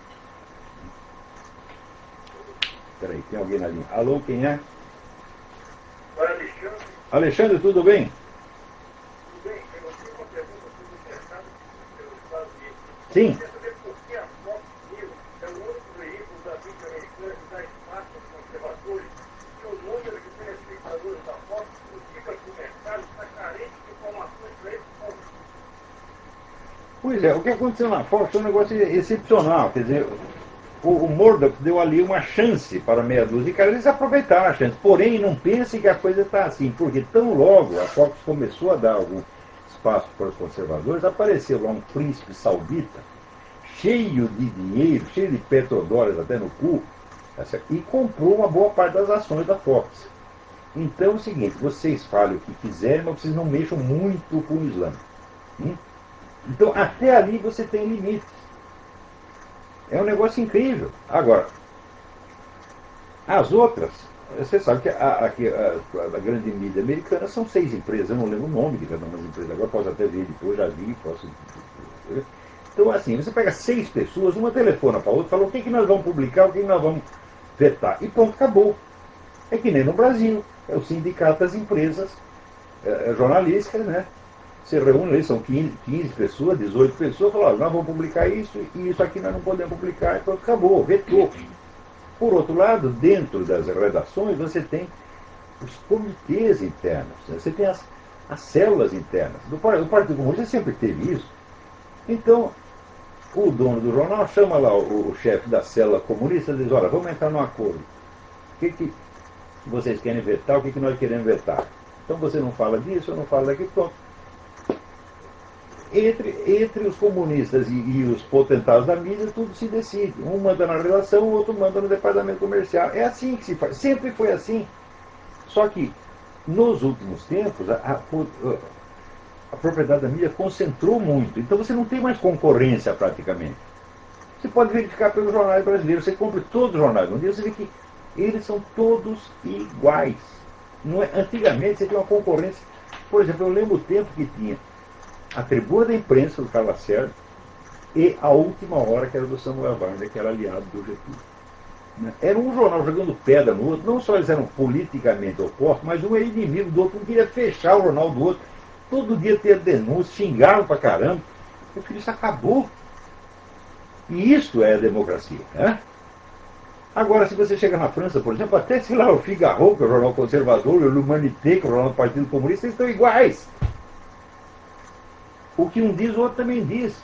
S1: Espera aí, tem alguém na linha. Alô, quem é?
S3: Alexandre.
S1: Alexandre, tudo bem?
S3: Tudo bem? Eu tenho uma pergunta sobre o mercado pelos Estados Unidos.
S1: Sim.
S3: Eu quero saber por que a Fox News é o único veículo da mídia americana que dá espaço aos conservadores e o número de telespectadores da Fox, inclusive aqui no mercado, está carente de informações para esse ponto.
S1: Pois é, o que aconteceu na Fox foi um negócio excepcional. Quer dizer, o, o Murdoch deu ali uma chance para meia dúzia de caras, eles aproveitaram a chance. Porém, não pense que a coisa está assim, porque tão logo a Fox começou a dar algum espaço para os conservadores, apareceu lá um príncipe saudita, cheio de dinheiro, cheio de petrodólares até no cu, e comprou uma boa parte das ações da Fox. Então é o seguinte, vocês falem o que quiserem, mas vocês não mexam muito com o Islã. Hum? Então, até ali você tem limites. É um negócio incrível. Agora, as outras, você sabe que a, a, a, a grande mídia americana são seis empresas, eu não lembro o nome de cada uma das empresas, agora posso até ver depois, já vi, posso. Então, assim, você pega seis pessoas, uma telefona para a outra, fala o que, que nós vamos publicar, o que, que nós vamos vetar. E pronto, acabou. É que nem no Brasil, é o sindicato das empresas é, é jornalísticas, né? Você reúne, são quinze, quinze pessoas, dezoito pessoas, falam, olha, nós vamos publicar isso e isso aqui nós não podemos publicar, então acabou, vetou. Por outro lado, dentro das redações, você tem os comitês internos, né? Você tem as, as células internas. Do, o Partido Comunista sempre teve isso. Então, o dono do jornal chama lá o, o chefe da célula comunista e diz, olha, vamos entrar num acordo. O que, que vocês querem vetar, o que, que nós queremos vetar? Então você não fala disso, eu não falo daquilo, pronto. Entre, entre os comunistas e, e os potentados da mídia, tudo se decide. Um manda na relação, o outro manda no departamento comercial. É assim que se faz. Sempre foi assim. Só que, nos últimos tempos, a, a, a propriedade da mídia concentrou muito. Então você não tem mais concorrência praticamente. Você pode verificar pelos jornais brasileiros. Você compra todos os jornais. Um dia você vê que eles são todos iguais. Não é, antigamente você tinha uma concorrência. Por exemplo, eu lembro o tempo que tinha a tribuna da imprensa do Carlos Lacerda e a última hora, que era do Samuel Weiner, que era aliado do Getúlio. Né? Era um jornal jogando pedra no outro, não só eles eram politicamente opostos, mas um era inimigo do outro, um queria fechar o jornal do outro. Todo dia ter denúncia, xingavam pra caramba. Eu falei, isso acabou. E isso é a democracia. Né? Agora, se você chega na França, por exemplo, até, sei lá, o Figaro, que é o jornal conservador, e o L'Humanité, que é o jornal do Partido Comunista, eles estão iguais. O que um diz, o outro também diz.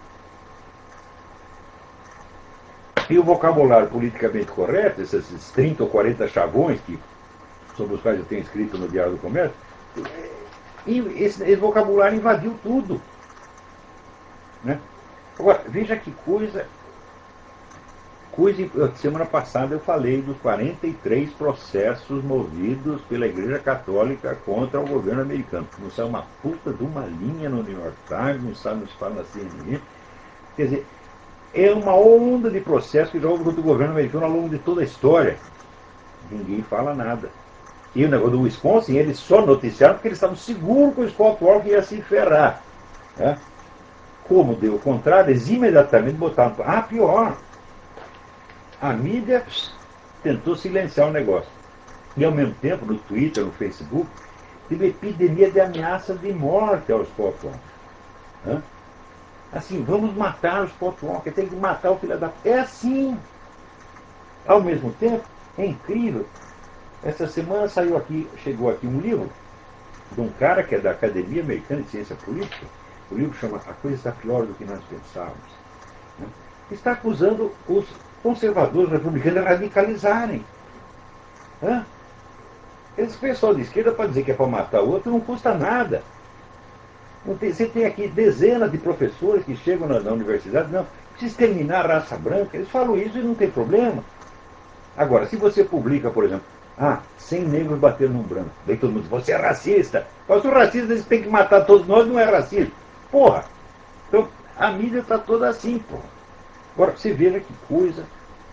S1: E o vocabulário politicamente correto, esses trinta ou quarenta chavões que, sobre os quais eu tenho escrito no Diário do Comércio, esse, esse vocabulário invadiu tudo. Né? Agora, veja que coisa. Coisa, semana passada eu falei dos quarenta e três processos movidos pela Igreja Católica contra o governo americano. Não sai uma puta de uma linha no New York Times, não sai, não se fala na C N N. Quer dizer, é uma onda de processos que já houve contra o governo americano ao longo de toda a história. Ninguém fala nada. E o negócio do Wisconsin, eles só noticiaram porque eles estavam seguros que o Scott Walker ia se ferrar. Né? Como deu o contrário, eles imediatamente botaram. Ah, pior. A mídia tentou silenciar o negócio. E ao mesmo tempo, no Twitter, no Facebook, teve epidemia de ameaças de morte aos Scott Walker. Né? Assim, vamos matar os Scott Walker, tem que matar o filho da. É assim. Ao mesmo tempo, é incrível. Essa semana saiu aqui, chegou aqui um livro de um cara que é da Academia Americana de Ciência Política. O livro chama A Coisa Está Pior do que Nós Pensávamos. Né? Está acusando os conservadores republicanos de radicalizarem. Hã? Esse pessoal de esquerda pode dizer que é para matar o outro, não custa nada. Não tem, você tem aqui dezenas de professores que chegam na, na universidade, não, precisa exterminar a raça branca. Eles falam isso e não tem problema. Agora, se você publica, por exemplo, ah, cem negros bateram num branco, daí todo mundo diz, você é racista. Mas se o racista eles têm que matar todos nós, não é racismo. Porra! Então, a mídia está toda assim, porra. Agora, você veja que coisa.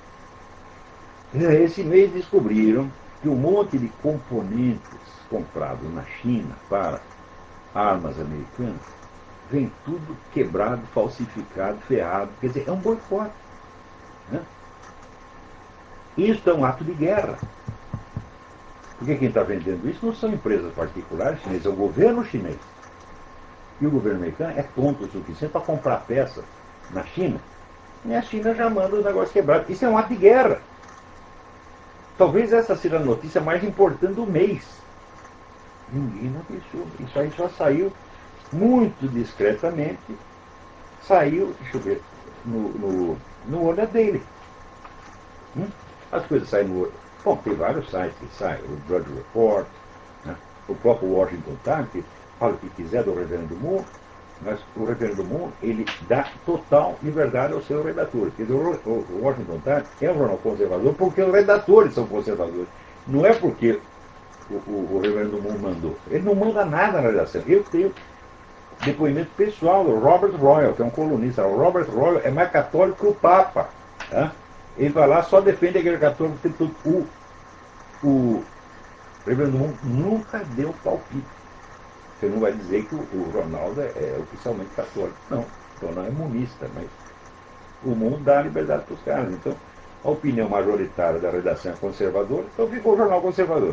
S1: Esse mês descobriram que um monte de componentes comprados na China para armas americanas vem tudo quebrado, falsificado, ferrado. Quer dizer, é um boicote. Né? Isso é um ato de guerra. Porque quem está vendendo isso não são empresas particulares chinesas, é o governo chinês. E o governo americano é tonto o suficiente para comprar peça na China, e a China já manda os negócios quebrados. Isso é um ato de guerra. Talvez essa seja a notícia mais importante do mês. Ninguém noticiou. Isso aí só saiu muito discretamente. Saiu, deixa eu ver, no, no, no World Daily. Hum? As coisas saem no. Bom, tem vários sites que saem, o Drudge Report, né? O próprio Washington Times, que fala o que quiser do Reverendo Moon, mas o Reverendo Moon, ele dá total liberdade ao seu redator. Quer dizer, o Washington Times é um jornal conservador porque os redatores são conservadores. Não é porque o, o, o Reverendo Moon mandou. Ele não manda nada na redação. Eu tenho depoimento pessoal do Robert Royal, que é um colunista. O Robert Royal é mais católico que o Papa. Tá? Ele vai lá, só defende a igreja católica. O, o Reverendo Moon nunca deu palpite. Você não vai dizer que o, o Ronaldo é, é oficialmente católico. Não, o Ronaldo é munista, mas o mundo dá liberdade para os caras. Então, a opinião majoritária da redação é conservadora, então ficou o jornal conservador.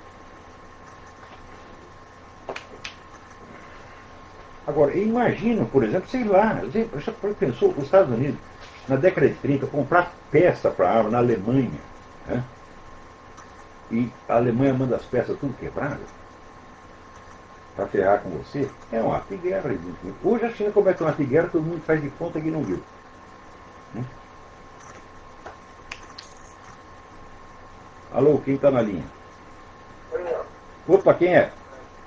S1: Agora, imagina, por exemplo, sei lá, você pensou, os Estados Unidos, na década de trinta, comprar peça para arma na Alemanha, né? E a Alemanha manda as peças tudo quebradas para ferrar com você, é um ato de guerra. Hoje a China comete um ato de guerra, todo mundo faz de conta que não viu. Hum? Alô, quem está na linha? Opa, quem é?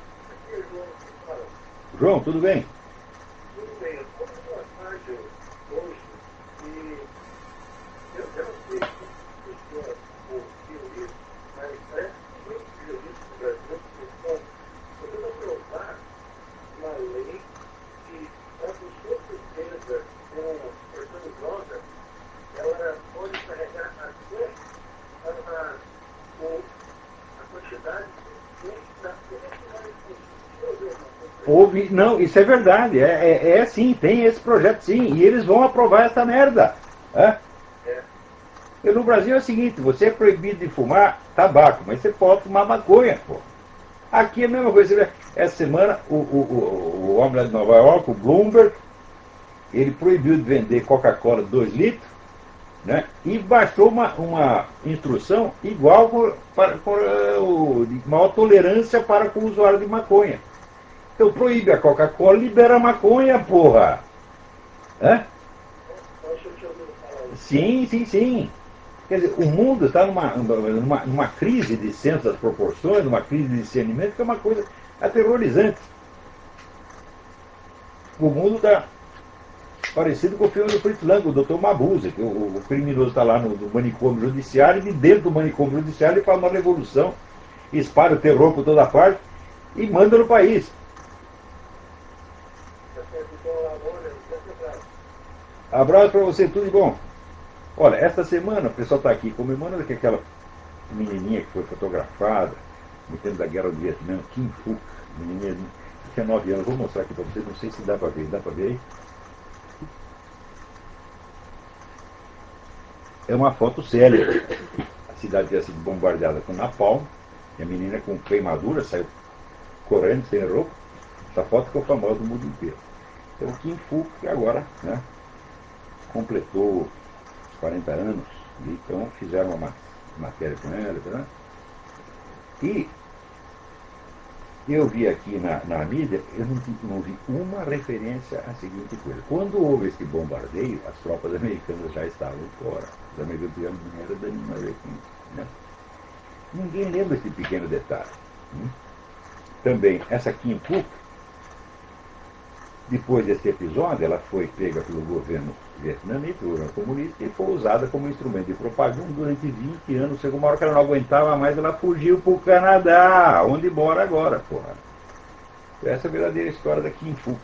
S1: João, tudo bem?
S3: Tudo bem, eu estou numa tarde hoje e eu, eu não sei se funciona o violino, mas parece que muitos violinistas brasileiros estão podendo aprovar uma lei que, para pessoa surpresa com portando droga, ela pode carregar até a, a, a quantidade
S1: Houve, não, isso é verdade, é, é, é sim, tem esse projeto sim, e eles vão aprovar essa merda. É? E no Brasil é o seguinte, você é proibido de fumar tabaco, mas você pode fumar maconha, pô. Aqui é a mesma coisa. Você vê, essa semana o, o, o, o homem lá de Nova York, o Bloomberg, ele proibiu de vender Coca-Cola dois litros, né? E baixou uma, uma instrução igual com, para, com o, de maior tolerância para com o usuário de maconha. Então proíbe a Coca-Cola, libera a maconha, porra. Hã? Sim, sim, sim. Quer dizer, o mundo está numa, numa, numa crise de senso das proporções, numa crise de discernimento, que é uma coisa aterrorizante. O mundo está parecido com o filme do Fritz Lang, o doutor Mabuse, que o, o criminoso está lá no, no manicômio judiciário, e de dentro do manicômio judiciário ele faz uma revolução, espalha o terror por toda parte e manda no país. Abraço para você, tudo de bom. Olha, esta semana o pessoal está aqui comemorando que aquela menininha que foi fotografada no tempo da guerra do Vietnã, Kim Phuc, menininha de tinha nove anos, vou mostrar aqui para vocês, não sei se dá para ver, dá para ver aí? É uma foto célebre. A cidade tinha sido bombardeada com napalm, e a menina com queimadura saiu correndo sem roupa. Essa foto ficou famosa no mundo inteiro. Então o Kim Phuc agora, né, completou quarenta anos, e então fizeram uma matéria com ela, né? E eu vi aqui na, na mídia, eu não vi, não vi uma referência à seguinte coisa. Quando houve esse bombardeio, as tropas americanas já estavam fora. Os americanos não era nenhuma vez. Né? Ninguém lembra esse pequeno detalhe. Né? Também, essa Kim Phuc, depois desse episódio, ela foi pega pelo governo vietnamita, o governo comunista, e foi usada como instrumento de propaganda durante vinte anos. Chegou uma hora que ela não aguentava mais, ela fugiu para o Canadá, onde mora agora, porra. Essa é a verdadeira história da Kim Phuc.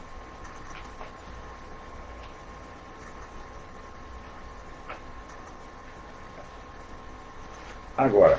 S1: Agora,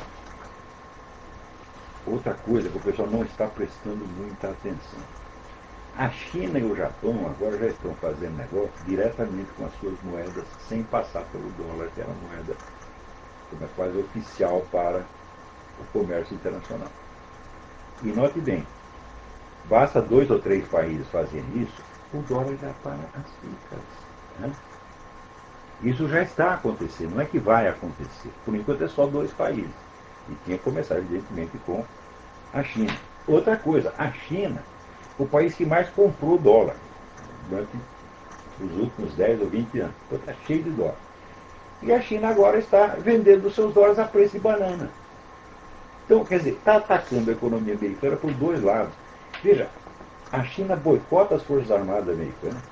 S1: outra coisa que o pessoal não está prestando muita atenção. A China e o Japão agora já estão fazendo negócio diretamente com as suas moedas, sem passar pelo dólar, que é a moeda como é quase oficial para o comércio internacional. E note bem, basta dois ou três países fazerem isso, o dólar já para as picas. Né? Isso já está acontecendo, não é que vai acontecer. Por enquanto é só dois países. E tinha que começar, evidentemente, com a China. Outra coisa, a China, o país que mais comprou dólar durante os últimos dez ou vinte anos. Então está cheio de dólar. E a China agora está vendendo os seus dólares a preço de banana. Então, quer dizer, está atacando a economia americana por dois lados. Veja, a China boicota as Forças Armadas americanas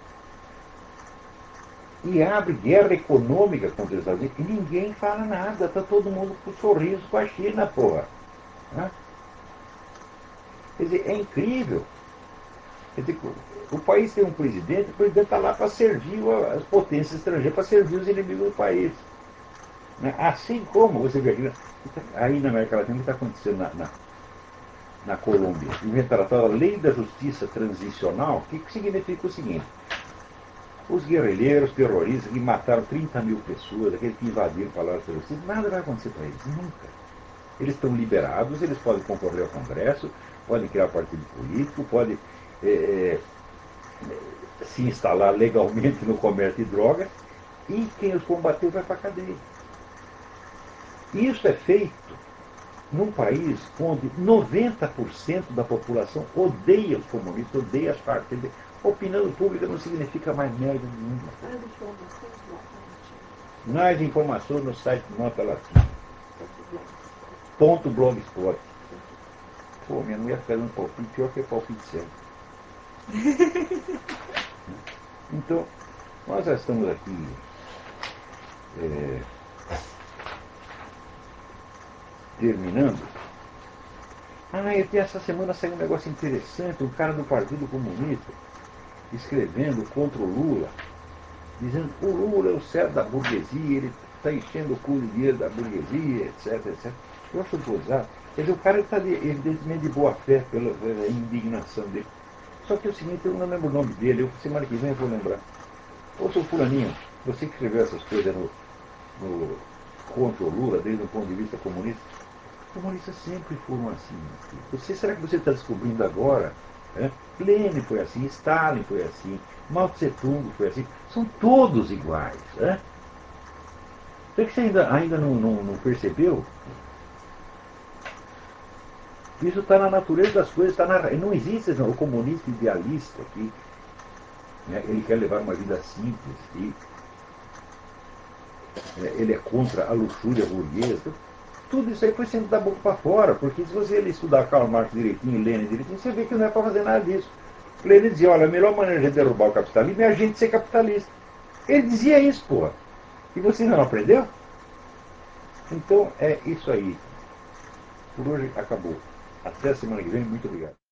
S1: e abre guerra econômica contra os Estados Unidos e ninguém fala nada. Está todo mundo com sorriso com a China, porra. Né? Quer dizer, é incrível. Quer dizer, o país tem um presidente, o presidente está lá para servir as potências estrangeiras, para servir os inimigos do país. Né? Assim como você vê aqui, aí na América Latina, o que está acontecendo na, na, na Colômbia? Inventaram a tal lei da justiça transicional, que significa o seguinte: os guerrilheiros, terroristas que mataram trinta mil pessoas, aqueles que invadiram o Palácio da Justiça, nada vai acontecer para eles, nunca. Eles estão liberados, eles podem concorrer ao Congresso, podem criar partido político, podem é, se instalar legalmente no comércio de drogas, e quem os combateu vai para a cadeia. Isso é feito num país onde noventa por cento da população odeia os comunistas, odeia as Farc. Opinião pública não significa mais merda nenhuma. Mais informações no site Nota Latina. Ponto blogspot. Pô, minha mulher fica dando palpite, pior que é palpite certo. Então, nós já estamos aqui é, terminando. Ah, e essa semana saiu um negócio interessante, um cara do Partido Comunista escrevendo contra o Lula, dizendo que o Lula é o certo da burguesia, ele está enchendo o cu de dinheiro da burguesia, etc, etcétera. Eu acho gozado. Quer dizer, o cara está evidentemente de boa fé pela, pela indignação dele. Só que é o seguinte, eu não lembro o nome dele, eu semana que vem eu vou lembrar. Ô, seu fulaninho, você que escreveu essas coisas no, no contra o Lula, desde o ponto de vista comunista, comunistas sempre foram assim. Você, será que você está descobrindo agora? É? Lenin foi assim, Stalin foi assim, Mao Tse Tung foi assim, são todos iguais. É? Será que você ainda, ainda não, não, não percebeu? Isso está na natureza das coisas, tá na, não existe não, o comunista idealista que né, ele quer levar uma vida simples e é, ele é contra a luxúria burguesa. Tudo isso aí foi sendo da boca para fora, porque se você estudar Karl Marx direitinho, Lenin direitinho, você vê que não é para fazer nada disso. Lenin dizia, olha, a melhor maneira de derrubar o capitalismo é a gente ser capitalista. Ele dizia isso, porra. E você não aprendeu? Então é isso aí. Por hoje acabou. Até a semana que vem, muito obrigado.